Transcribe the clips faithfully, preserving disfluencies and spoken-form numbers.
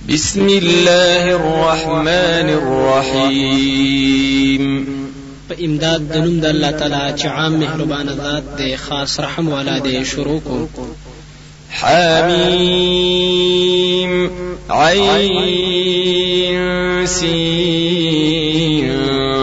بسم الله الرحمن الرحيم. په امداد د نوم د الله تعالی چې عام مهربان ذات دی خاص رحم والا دی. شروع کو. حميم عين سين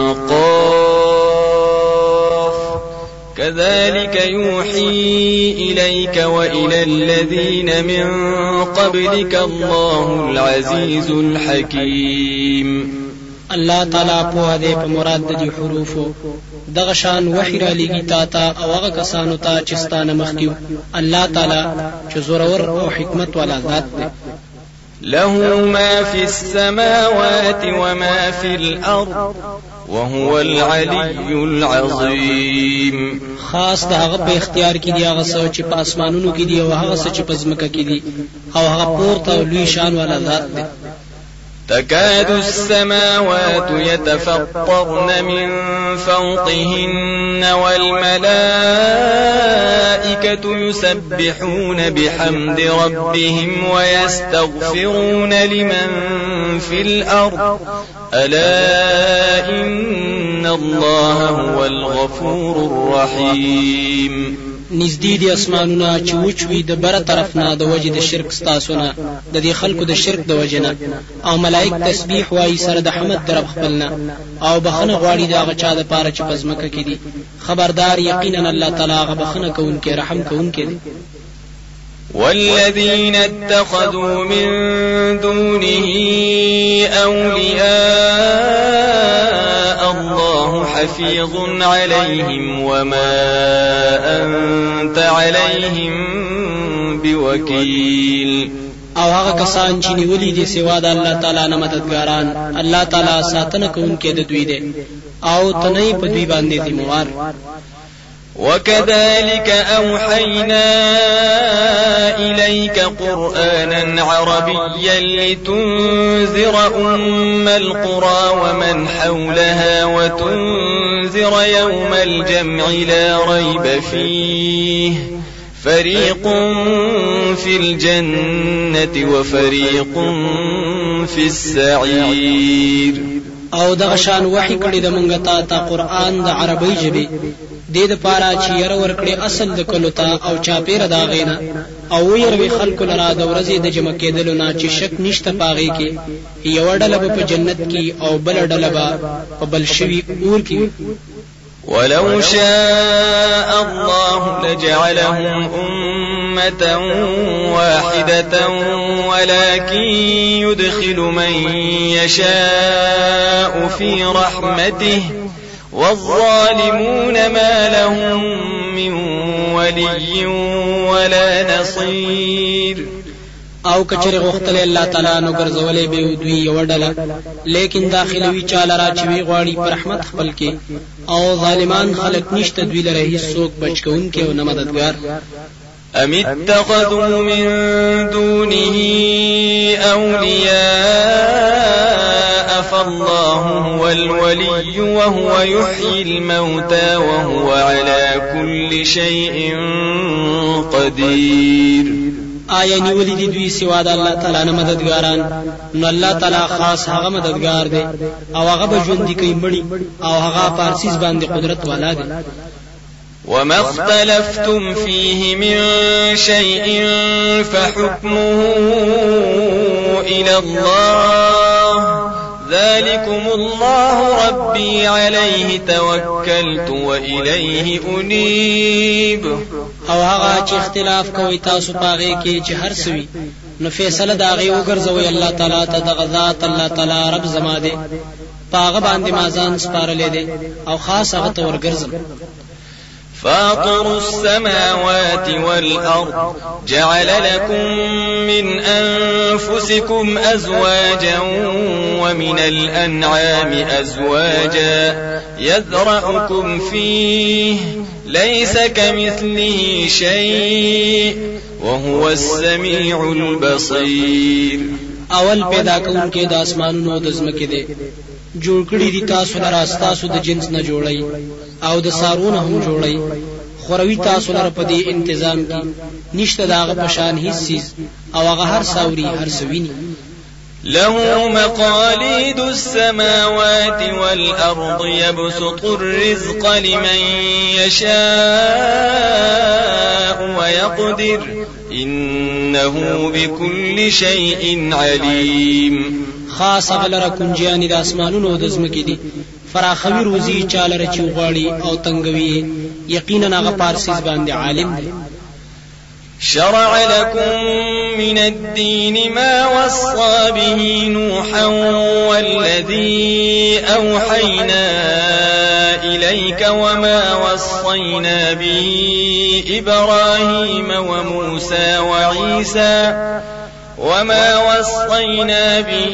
قاف كذلك يوحي إليك وإلى الذين من قبلك الله العزيز الحكيم. الله تعالی په دې په مراد د حروفو دغه شان وحی را لګی تا ته او هغه کسانو ته چې ستانه مخکیو. الله تعالی چې زورور او حکمت والا ذات دی. له ما في السماوات وما في الأرض وهو العلي العظيم. خاص د هغه په اختیار کې دی هغه څه چې په اسمانونو کې دی او هغه څه چې په ځمکه کې دی او هغه پورته او لوی شان والا ذات دی. تكاد السماوات يتفطرن من فوقهن والملائكة يسبحون بحمد ربهم ويستغفرون لمن في الأرض ألا إن الله هو الغفور الرحيم. نزدې دي اسمانونه چې وچوي د بره طرف نه د وجه د شرک ستاسونه د دې خلکو د شرک د وجنه او ملائک تسبیح وایي سره د حمد در خپلنا او بخنه غواړي دا غچا د پاره چې پزمکه کې دي. خبردار یقینا الله تعالی غ بخنه کوونکې رحم کوونکې دی. والذين اتخذوا من دونه أولياء الله حفيظ عليهم وما أنت عليهم بوكيل. او هغه کسان چې نیولې دي سوا د الله تعالی نه مددګاران الله تعالی ساتنه کوونکې د دوی دی او تنه په دوی باندې ذمہوار. وكذلك أوحينا إليك قرآنا عربيا لتنذر أم القرى ومن حولها وتنذر يوم الجمع لا ريب فيه فريق في الجنة وفريق في السعير. او دغه شان وحی کړی د مونږ ته تا قرآن د عربی ژبې د دې لپاره چې ير ورکړي اصل د کلو ته او چاپیره دا غینا او ويروي خلق لرا د ورځې د جمع کېدلو نه چې شک نشته پاغي کې یو ډله په جنت کې او بل ډله په بل شوی اور کې. ولو شاء الله لجعلهم أمة واحدة ولكن يدخل من يشاء في رحمته والظالمون ما لهم من ولي ولا نصير. او کچره غختله الله تعالی نو ګرځولې به دوی یو ډله لیکن داخلوي چاله را چوي غواړي پر رحمت خپل کې او ظالمان خلق نشته دوی لره هیڅ څوک بچکون کې او نه مددگار. ام اتخذوا من دونه أولياء فالله هو الولي وهو يحيي الموتى وهو على كل شيء قدير. آیا نیولې دي دوی سوا د الله تعالی نه مددګاران نو الله تعالی خاص هغه مددګار دی او هغه به ژوند کوي مړي او هغه پارسیز باندې قدرت والا دی. وما اختلفتم فيه من شيء فحكمه إلى الله ذلكم الله ربي عليه توكلت وإليه أنيب. او هغه چې اختلاف کوي تاسو پاغه کې چې هر سوي نو فیصله دا غي وګرځوي الله تعالی ته د غزاد الله تعالی رب زما دي پاغه باندې مازان سپارلې دي او خاص هغه ته ورګرځم. فاطر السماوات والأرض جعل لكم من أنفسكم أزواجا ومن الأنعام أزواجا يذرأكم فيه ليس كمثله شيء وهو السميع البصير. اول پیدا کون کې د اسمانونو د زمکه دي جوړ کړی دي تاسو لپاره تاسو د جنس نه جوړی او د سارونه هم جوړی خوروي تاسو لپاره په دې تنظیم کې نشته داغه پشان هیڅ چیز او هغه هر ساوري هر سویني. له مقاليد السماوات والأرض يبسط الرزق لمن يشاء ويقدر إنه بكل شيء عليم. خاص غلره کنجیانی د اسمانونو د زمکې دي، فراخوي روزي چاله رچو غواړي او تنگوي، یقینا هغه پارسیز باندې عالم دی. شرع لكم من الدين ما وصى به نوحا والذي أوحينا إليك وما وصينا به إبراهيم وموسى وعيسى وما وصينا به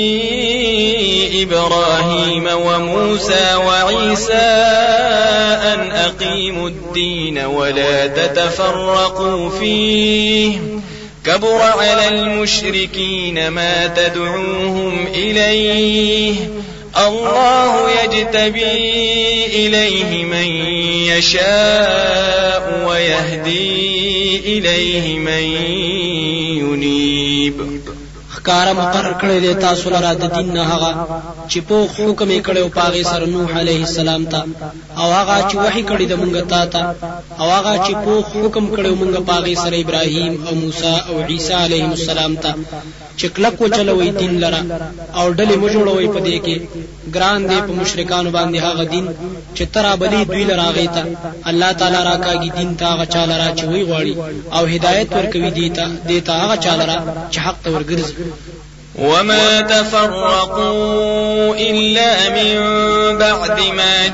إبراهيم وموسى وعيسى أن أقيموا الدين ولا تتفرقوا فيه كبر على المشركين ما تدعوهم إليه الله يجتبي إليه من يشاء ويهدي إليه من ينيب. کار مقرر کړی دی تاسو لپاره د دین نه هغه چې په حکم یې کړو پاغه سره نوح علیه السلام ته، او هغه چې وحی کړی د مونږ ته ته، او هغه چې په حکم کړو مونږ پاغه سره ابراهیم او موسی او عیسی علیهم السلام ته چې کلک وچلوي دین لره او ډلې مو جوړوي په دې کې. ګران دی په مشرکانو باندې هغه دین چې ترا بلی دوی لراغی ته الله تعالی راکاږي دین ته هغه چاله را چې وی غواړي او هدایت ورکوي دیتا دیتا هغه چاله را چې حق ته ورګرځي. وما تفرقوا إلا من بعد ما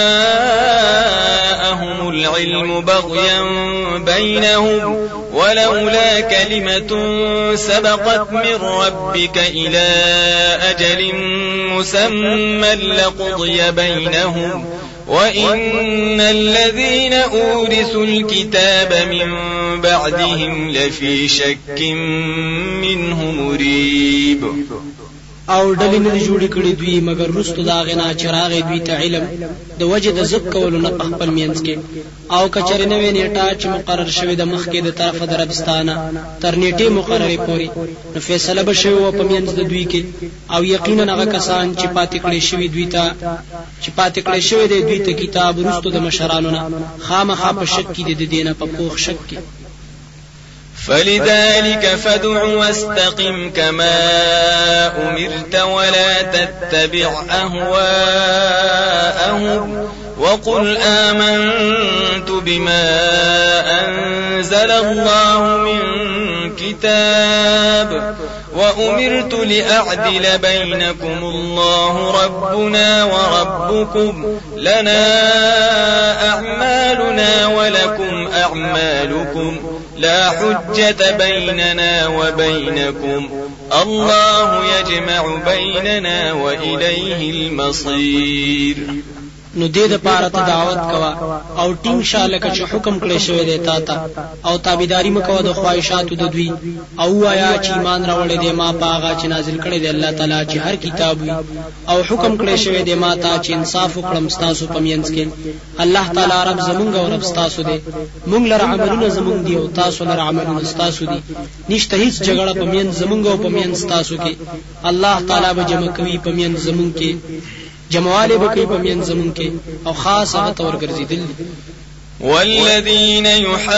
جاءهم العلم بغيا بينهم ولولا كلمة سبقت من ربك إلى أجل مسمى لقضي بينهم وإن الذين أورثوا الكتاب من بعدهم لفي شك منه مريب. او ډلې نه جوړې کړې دوی مگر رستو دا غنا چراغ دوی ته علم د وجه د زک کولو نه په خپل مینځ کې، او کچره نوې نیټه چې مقرر شوی د مخ کې د طرفه د ربستانه تر نیټه مقرره پوري نو فیصله به شوی او په مینځ د دوی کې، او یقینا هغه کسان چې پاتې کړي شوی دوی ته چې پاتې کړي شوی د دوی ته کتاب رستو د مشرانو نه خامخا په شک کې د دینه په پوښ شک کې. فلذلك فادع واستقم كما أمرت ولا تتبع أهواءهم وقل آمنت بما أنزل الله من كتاب وأمرت لأعدل بينكم الله ربنا وربكم لنا أعمالنا ولكم أعمالكم لا حجة بيننا وبينكم الله يجمع بيننا وإليه المصير. نو دې د پاره ته دعوت کوا او ټینګ شاله کچ حکم کړی شوی دی تا ته، او تابعداري مکو د خواهشاتو د دوی، او وایا چې ایمان راوړی دی ما پاغه چې نازل کړی دی الله تعالی چې هر کتاب وي، او حکم کړی شوی دی ما ته چې انصاف وکړم تاسو په مینځ کې. الله تعالی رب زمونږ او رب تاسو دی، مونږ لره عملونه زمونږ دی او تاسو لره عملونه تاسو دي، نشته هیڅ جګړه په مینځ زمونږ او په مینځ تاسو کې. الله تعالی به جمع کوي په مینځ زمونږ کې، جمواله بکی په مین زمون کې او خاص هغه تور ګرځیدل. والذين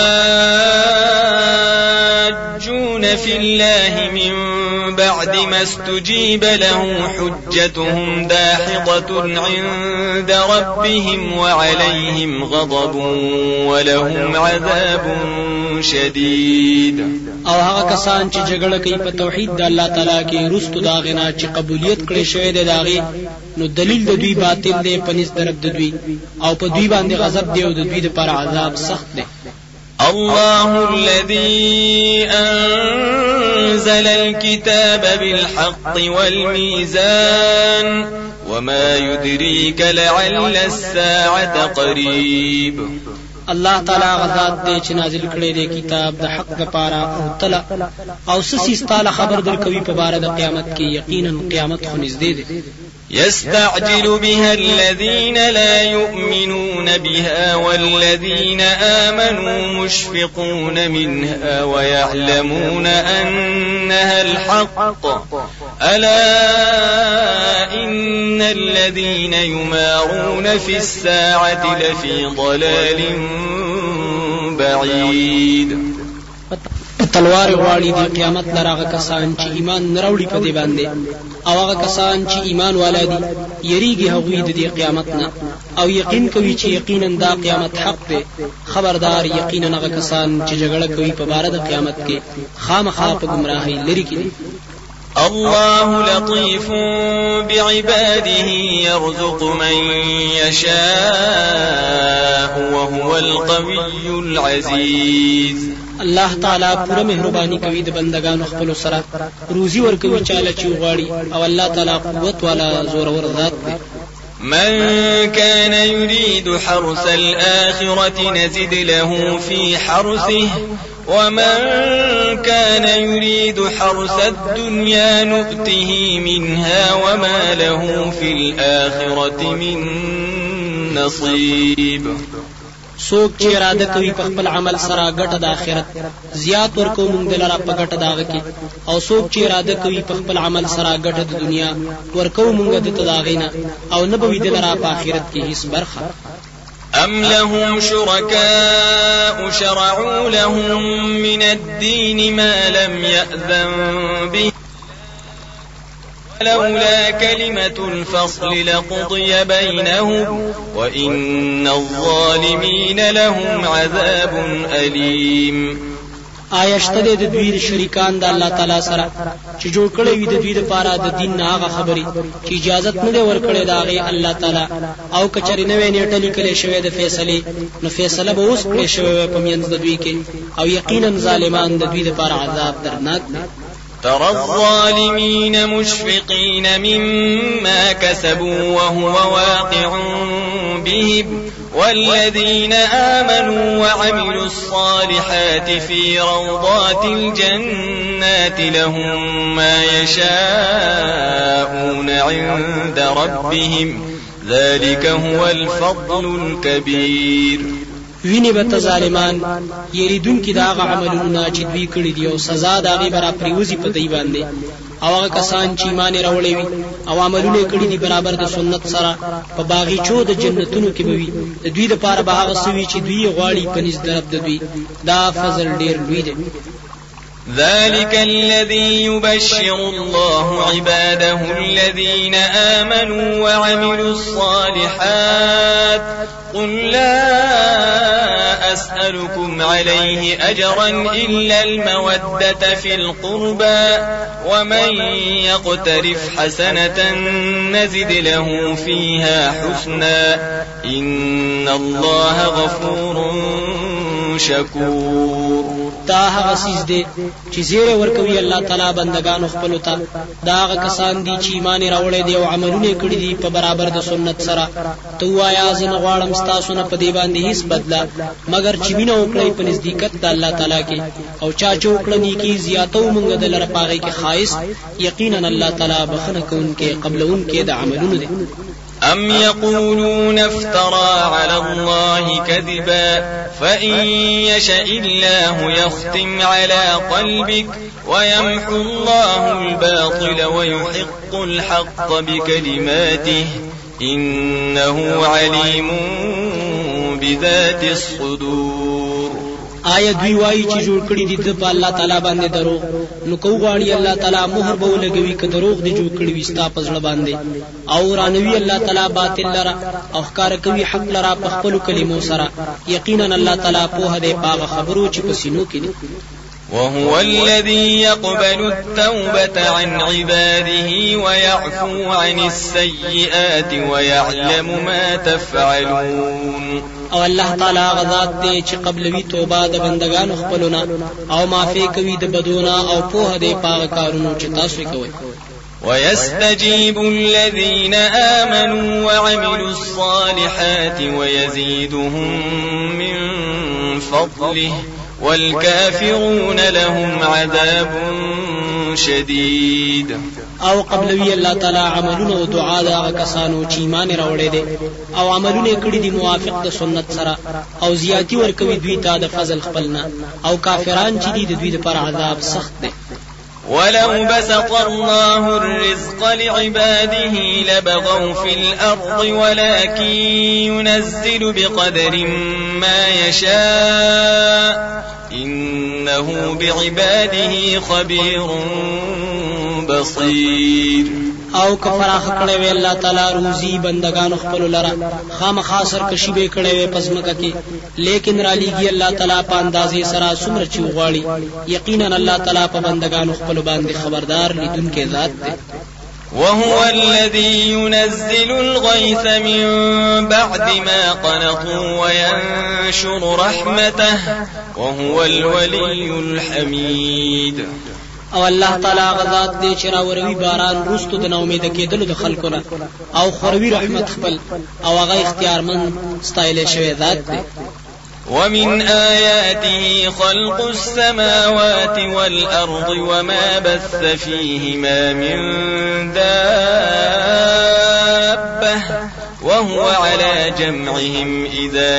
يحاجون في الله من بعد ما استجيب له حجتهم داحضة عند ربهم وعليهم غضب ولهم عذاب شديد. او هغه کسان چې جګړه کوي په توحید د الله تعالی کې رستو دا غنا چې قبولیت کړي شوی دی داغي، نو دلیل د دوی باطل دی پنځ درب د دوی، او په دوی باندې غضب دی او د دوی لپاره عذاب سخت دی. الله الذي أنزل الكتاب بالحق والميزان وما يدريك لعل الساعة قريب. الله تعالی غزاد دې چې نازل کړی دی کتاب د حق لپاره او تلا او سسي ستاله خبر درکوي په بار د قیامت کې، یقینا قیامت خو نږدې ده. يستعجل بها الذين لا يؤمنون بها والذين آمنوا مشفقون منها ويعلمون أنها الحق ألا إن الذين يمارون في الساعة لفي ضلال بعيد. تلوار غواړي د قیامت لراغه کسان چې ایمان نراوړي په دې باندې او هغه کسان چې ایمان والادي یریږي هغوی د دې قیامت نه او یقین کوي چې یقینا دا قیامت حق دی. خبردار یقینا هغه کسان چې جګړه کوي په بار د قیامت کې خامخا په گمراهۍ لري کې. الله لطيف بعباده يرزق من يشاء وهو القوي العزيز. الله تعالی پوره مهرباني کوي د بندگانو خپل سره روزي ورکوي چاله چې غواړي او الله تعالی قوت والا زور ور ذات دی. من كان يريد حرث الآخرة نزد له في حرثه ومن كان يريد حرث الدنيا نؤته منها وما له في الآخرة من نصيب. سوک چې اراده کوي په خپل عمل سره ګټه د آخرت زیات ورکو مونږ دلاره په ګټه داغه کې او سوک چې اراده کوي په خپل عمل سره ګټه د دنیا ورکو مونږ د تداغینا او نه به دلاره په آخرت کې هیڅ برخه. أم لهم شركاء شرعوا لهم من الدين ما لم يأذن به لولا كلمة الفصل لقضي بينهم وإن الظالمين لهم عذاب أليم. آیا شته د دوی شریکان د الله تعالی سره چې جوړ کړی وي د دوی لپاره د دین نه هغه خبرې چې اجازه نه دی ورکړې دا غي الله تعالی او کچری نه ویني ټلی کړي شوی د فیصله نو فیصله به اوس کړی شوی په میانځ د دوی کې او یقینا ظالمان د دوی لپاره عذاب درناک دی. ترى الظالمين مشفقين مما كسبوا وهو واقع بهم والذين آمنوا وعملوا الصالحات في روضات الجنات لهم ما يشاءون عند ربهم ذلك هو الفضل الكبير. ویني به ظالمان یریدون کې دا عملونه چې دوی کړی دي او سزا دا غي برابر پریوزي په دی باندې او هغه کسان چې ایمان راوړي وي او عملونه کړی دي برابر د سنت سره په باغچو د جنتونو کې به وي د دوی لپاره به هغه سوي چې دوی غواړي په نس درب د دوی دا فضل ډیر لوی دی. ذلك الذي يبشر الله عباده الذين آمنوا وعملوا الصالحات قل لا أسألكم عليه أجرا إلا المودة في القربى ومن يقترف حسنة نزد له فيها حسنا إن الله غفور شكور. دا هغه سیز دی چې زیره ورکوي الله تعالی بندگانو خپل ته دا هغه کسان دي چې ایمان راوړي دي او عملونه کړی دي په برابر د سنت سره. تو وایا زن غواړم ستاسو نه په دی باندې هیڅ بدلا مگر چې مینه وکړي په نزدېکت د الله تعالی کې او چا چې وکړنی کې زیاتو مونږ د لره پاغي کې خاص یقینا الله تعالی بخنه کوونکې قبلونکې د عملونو دي. أم يقولون افترى على الله كذبا فإن يشأ الله يختم على قلبك ويمحو الله الباطل ويحق الحق بكلماته إنه عليم بذات الصدور. آیا دوی وایي چې جوړ کړی دي د الله تعالی باندې دروغ نو کو غواړي الله تعالی مهر به ولګوي ک دروغ دي جوړ کړی وستا پزړه باندې او رانوي الله تعالی باطل لرا او ښکار کوي حق لرا په خپل کلمو سره یقینا الله تعالی په هده پاغه خبرو چې پسینو کې دي. وهو الذي يقبل التوبة عن عباده ويعفو عن السيئات ويعلم ما تفعلون. او الله تعالی غذات دی چې قبلوي توبه د بندگانو خپلونه او معافي کوي د بدونه او په دې پاک کارونو چې تاسو کوي. ويستجيب الذين آمنوا وعملوا الصالحات ويزيدهم من فضله والكافرون لهم عذاب شديد. او قبلوی الله تعالی عملونه او دعا دا کسانو چې ایمان راوړي دي او عملونه کړی دي موافق د سنت سره او زیاتی ورکوي دوی ته د فضل خپلنا او کافران چې دي د دوی لپاره عذاب سخت دی. ولو بسط الله الرزق لعباده لبغوا في الأرض ولكن ينزل بقدر ما يشاء إنه بعباده خبير بصير. او کفراخ کړه وی الله تعالی روزي بندگان خپل لره خامخا سرکشي به کړه وی پزمکه کې لیکن را لېږي الله تعالی په اندازې سره څومره چې غواړي یقینا الله تعالی په بندگان خپل باندې خبردار لیدونکي ذات دی. وهو الذي ينزل الغيث من بعد ما قنطوا وينشر رحمته وهو الولي الحميد. او الله تعالی غزاد دې چې راوروي باران رستو د نومید کېدلو د خلکو نه او خوروي رحمت خپل او هغه اختیارمن ستایل شوی ذات دی. ومن آياته خلق السماوات والأرض وما بث فيهما من دابة وهو على جمعهم إذا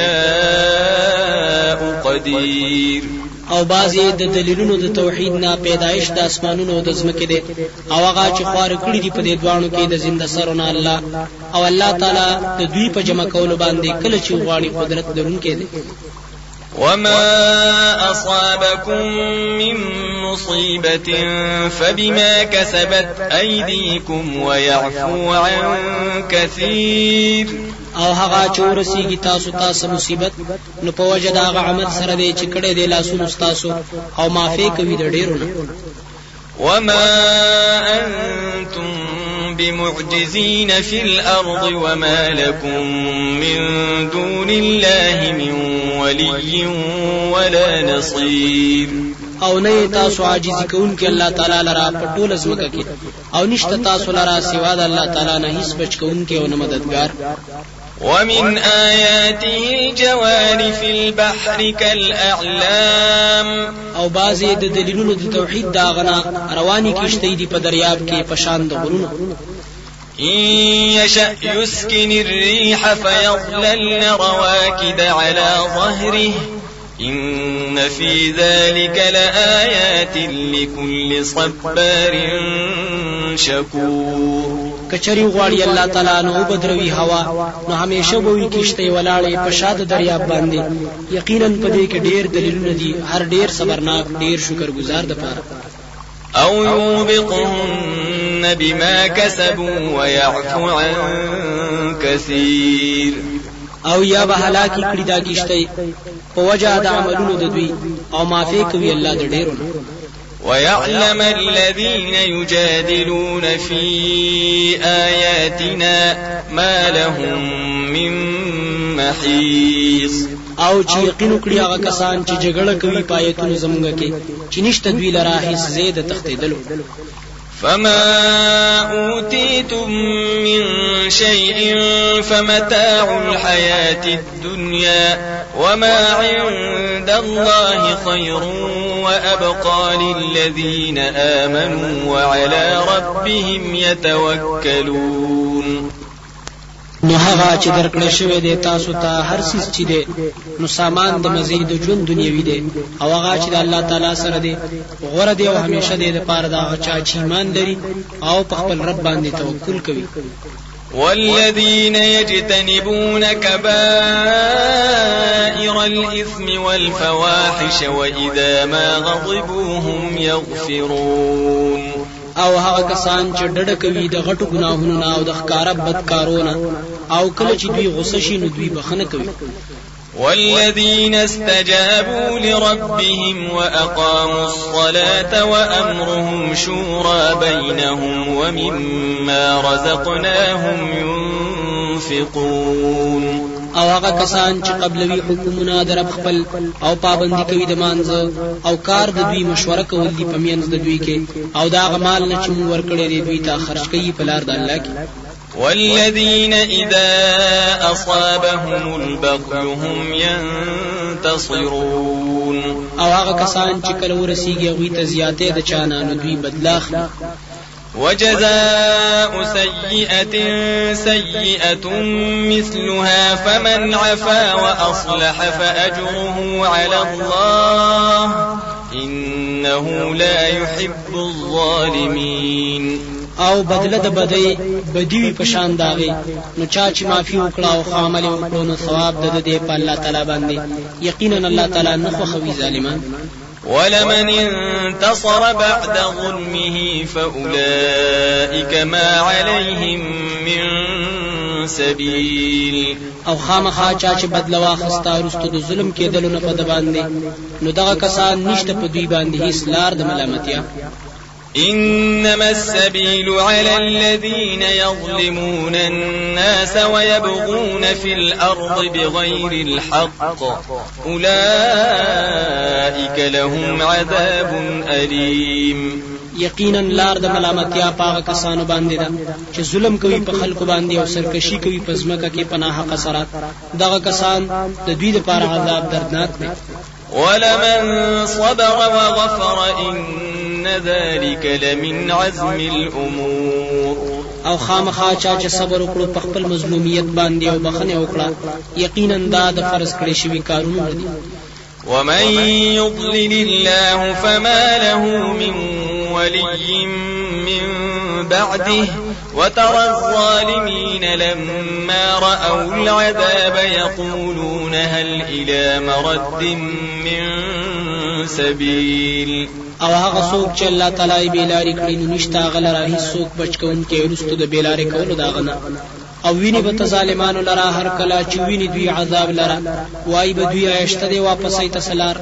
يشاء قدير. او بعضی د دلیلونو د توحید نه پیدایش د اسمانونو د زمکه دي او هغه چې خوار کړی دي په دې دوانو کې د زنده سرونه الله او الله تعالی د دوی په جمع کولو باندې کله چې غواړي قدرت درونکي دي. وما أصابكم من مصيبة فبما كسبت أيديكم ويعفو عن كثير. او هغه چې ورسیږي تاسو تاسو مصیبت نو په وجه دا هغه عمل سره دی چې کړه دی لاسونو تاسو او معافي کوي د ډیرونه. وما أنتم بمعجزين في الأرض وما لكم من دون الله من ولي ولا نصير. او نه تاسو عاجزی کوونکی الله تعالی لرا په ټول ځمکه کې او نشته تاسو لرا سوا د الله تعالی نه هیڅ بچ کوونکی او نه مددگار. ومن آياته الجوار في البحر كالأعلام. او بعضی د دلیلونو د توحید دا غنا رواني کیشته دي په دریاب کې په شان د غرونو. إن يشأ يسكن الريح فيظللن رواكد على ظهره إن في ذلك لآيات لكل صبار شكور. کچری غواړي الله تعالی نو بدروي هوا نو همیشه به کیشته ولاړې په شاده دریاب باندې یقینا په دې کې ډېر دلیلونه دي هر ډېر صبرناک ډېر شکرګزار ده پاره. أو يوبقهن بما كسبوا ويعفو عن كثير. او یا به هلاکی کړي دا کیشته په وجه د عملونو د دوی او معافي کوي الله د ډېرونو. ويعلم الذين يجادلون في آياتنا ما لهم من محيص. او چې یقین کړی هغه کسان چې جګړه کوي پایتونو زمونږ کې چې نشته دوی لرا هیڅ زید تختیدلو. فما أوتيتم من شيء فمتاع الحياة الدنيا وما عند الله خير وأبقى للذين آمنوا وعلى ربهم يتوكلون. نو هغه چې درکړې شوی دی تاسو ته هر څه چې دی نو سامان د مزید ژوند دنیوي دی او هغه چې د الله تعالی سره دی غوړه دی او همیشه دی د پاره دا چا چې ایمان لري او په خپل رب باندې توکل کوي. والذين يجتنبون كبائر الإثم والفواحش وإذا ما غضبوا هم يغفرون. او هغه کسان چې ډډه کوي د غټو ګناهونو نه او د ښکارا بدکارونه او کله چې دوی غصه شي نو دوی بخنه کوي. والذين استجابوا لربهم وأقاموا الصلاة وأمرهم شورى بينهم ومما رزقناهم ينفقون. او هغه کسان چې قبلوي حکومونه در خپل او پابندي کوي د مانځه او کار د دوی مشوره کول دي په میانځ د دوی کې او دا غمال نه چې ورکړي دوی ته خرج کوي په لار د الله کې. والذين إذا أصابهم البغي هم ينتصرون او هغه کسان چې کله ورسیږي هغوی ته زیاتې د چانه نو دوی بدله اخلي. وجزاء سيئة سيئة مثلها فمن عفا وأصلح فأجره على الله إنه لا يحب الظالمين. او بدله د بدی بدیوی پشان داغي نو چا چې معافي وکړه او عمل وکړو نو ثواب د دې په الله تعالی باندې یقینا الله تعالی نه خوښوي ظالمان. ولمن انتصر بعد ظلمه فأولئك ما عليهم من سبيل. او خامخا چا چې بدله واخستا وروسته د ظلم کېدلو نه په د باندې نو دغه کسان نشته په دوی باندې هیڅ لار د ملامتیا. إنما السبيل على الذين يظلمون الناس ويبغون في الأرض بغير الحق أولئك لهم عذاب أليم. یقینا لار د ملامتیا پاغه کسانو باندې ده چې ظلم کوي په خلکو باندې او سرکشي کوي په ځمکه کې پناه حق سره دغه کسان د دوی لپاره عذاب دردناک دی. ولمن صبر وغفر إن ذلك لمن عزم الأمور. او خامخا چا چې صبر وکړو په خپل مظلومیت باندې او بخنه وکړه یقینا دا د فرض کړی شوی کارونه دي. ومن يضلل الله فما له من ولي من بعده وترى الظالمين لما رأوا العذاب يقولون هل إلى مرد من سبيل. او هغه څوک چې الله تعالی بیلاری کړی نو نشته غلره هیڅ څوک بچکون کې ورستو د بیلاری کولو داغنه. او ویني به ظالمانو لرا هر کله چې ویني دوی عذاب لرا وای به دوی آیشته دی واپس ای تسلار.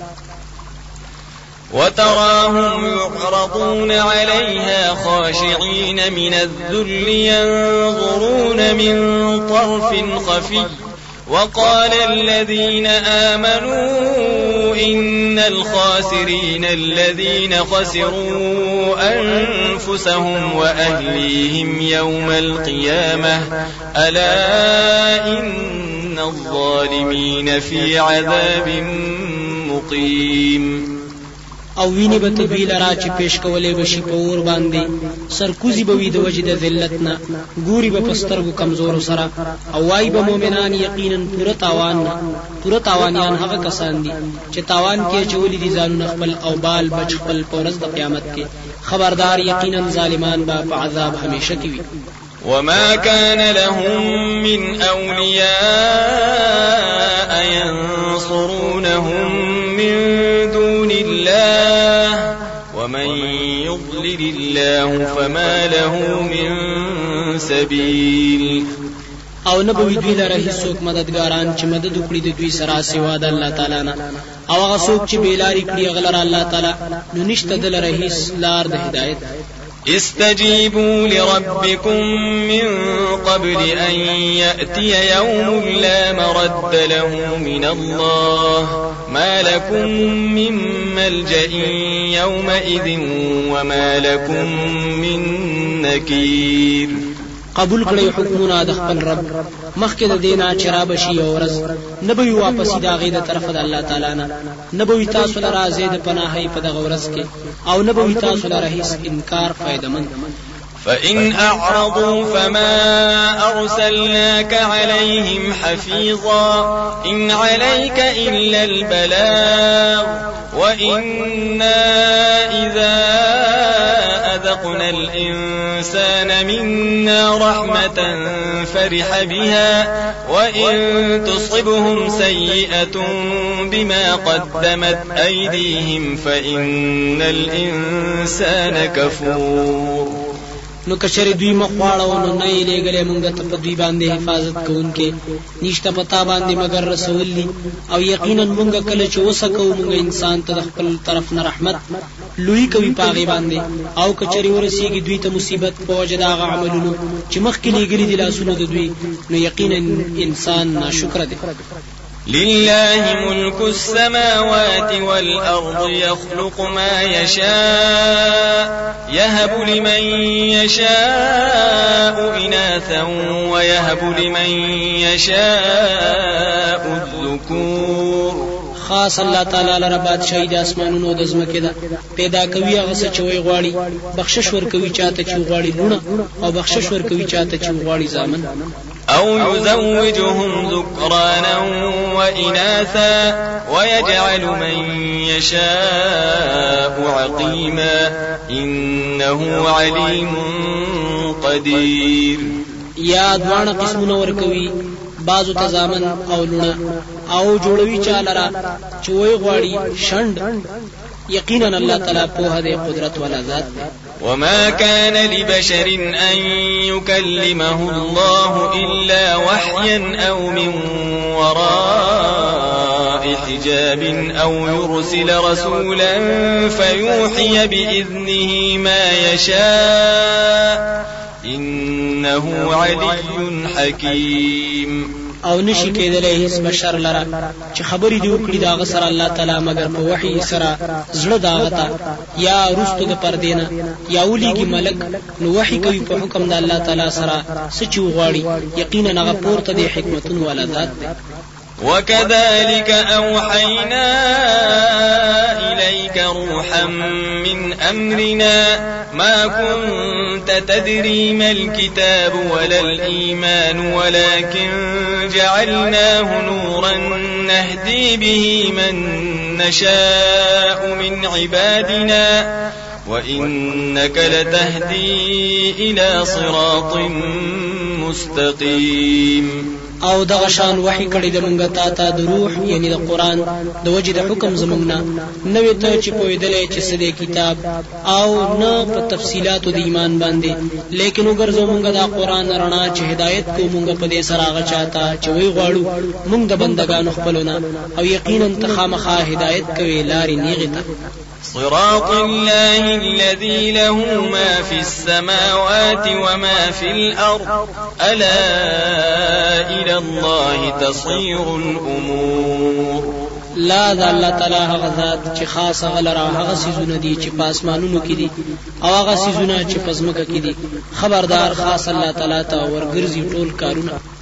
وتراهم يعرضون عليها خاشعين من الذل ينظرون من طرف خفي وقال الذين آمنوا إن الخاسرين الذين خسروا أنفسهم وأهليهم يوم القيامة ألا إن الظالمين في عذاب مقيم. او ویني به تبیل را چې پیش کولې بشي په اور باندې سرکوزي به وي د وجه د ذلتنا ګوري به پسترګو کمزور سره او وای به مؤمنان یقینا پوره تاوان پوره تاوانیان هغه کسان دي چې تاوان کې چولې دي ځانونه خپل او بال بچ خپل پورز د قیامت کې خبردار یقینا ظالمان به په عذاب همیشه کې وي. وما كان لهم من أولياء ينصرونهم من دون الله ومن يضلل الله فما له من سبيل. او نبوي دوی لره هیڅوک مددګاران چې مدد وکړي د دوی سره سوا د الله تعالی نه او هغه څوک چې بیلاری کړي غلره الله تعالی نو نشته د لره هیڅ لار د هدایت. استجيبوا لربكم من قبل أن يأتي يوم لا مرد له من الله ما لكم من ملجأ يومئذ وما لكم من نكير. قبول کړی حکمونه د خپل رب مخکې د دینه چرابه شي او ورځ نه به واپس دا غي د طرف د الله تعالی نه نه به تاسو لره زید پناهي په دغه ورځ کې او نه به تاسو لره هیڅ انکار فائدمن. فإن أعرضوا فما أرسلناك عليهم حفيظا إن عليك إلا البلاغ وإنا إذا أذقنا الإنسان منا رحمة فرح بها وإن تصبهم سيئة بما قدمت أيديهم فإن الإنسان كفور. نو کچری دوی مخواړو نو نه یې لګلې مونږ ته په دوی باندې حفاظت کوونکې نشته پتا باندې مگر رسول لی او یقینا مونږ کله چې وسکو مونږ انسان ته خپل طرف نه رحمت لوی کوي پاغي باندې او کچری ورسیږي دوی ته مصیبت په وجه دا عملونو چې مخکې لګلې دي لاسونو د دوی نو یقینا انسان ناشکر دی. لله ملك السماوات والأرض يخلق ما يشاء يهب لمن يشاء إناثا ويهب لمن يشاء الذكور. خاص الله تعالی لره بادشاہي د اسمانونو د زمکه ده، پیدا کوي هغه څه چې وی غواړي، بخشش ور کوي چاته چې غواړي لونه، او بخشش ور کوي چاته چې غواړي زامن. أو يزوجهم ذكرانا وإناثا ويجعل من يشاء عقيما إنه عليم قدير. یا دوانه قسمونه ور کوي، بعضو تزامن او لونه، او جوړوي چالرا چې وی غواړي شند. یقینا الله تعالی په هغه قدرت ولا ذات. وما كان لبشر أن يكلمه الله إلا وحيا أو من وراء حجاب أو يرسل رسولا فيوحي بإذنه ما يشاء إنه علي حكيم. او نشي کېدلی هیڅ بشر لره چې خبرې دی وکړي دا غسر الله تعالی مگر په وحي سره زړه داغتا یا رستو د پردینه یا وليږي ملک نو وحي کوي په حکم د الله تعالی سره سچ غواړي. یقینا هغه پورته د حکمتون ولا ذات دی. وكذلك أوحينا إليك روحا من أمرنا ما كنت تدري ما الكتاب ولا الإيمان ولكن جعلناه نورا نهدي به من نشاء من عبادنا وإنك لتهدي إلى صراط مستقيم. او دغه شان وحي کړی د مونږه تا ته د روح یعنی د قران د وجه د حکم زمونږه نوې ته چې پویدلې چې سده کتاب او نه په تفصيلات د ایمان باندې، لیکن وګرځو مونږه د قران رڼا چې هدایت کو مونږه په دې سره هغه چاته چې وی غواړو مونږ د بندگانو خپلونه، او یقینا تخامخه هدایت کوي لارې نیغه ته. صراط الله الذي له ما في السماوات وما في الأرض ألا إلى الله تصير الأمور. لا ذا الله تعالی هغه ذات چې خاص غلرا هغه سيزونه دي چې پاسمانونو کې دي او هغه سيزونه چې پزمکه کې دي. خبردار خاص الله تعالی ته ورګرځي ټول کارونه.